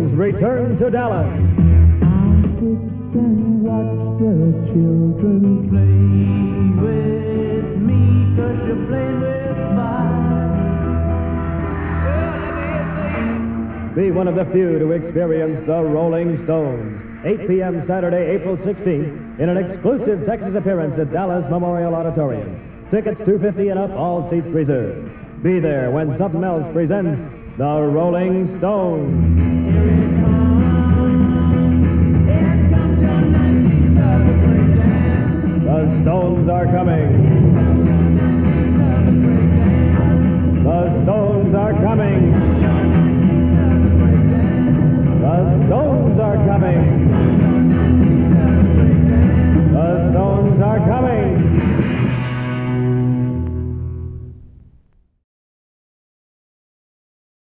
Stones return to Dallas. I sit and watch the children play with me, 'cause you're playing with fire. Well, let me hear Be one of the few to experience the Rolling Stones. 8 p.m. Saturday, April 16th, in an exclusive Texas appearance at Dallas Memorial Auditorium. Tickets $250 and up, all seats reserved. Be there when something else presents the Rolling Stones. The Stones are coming.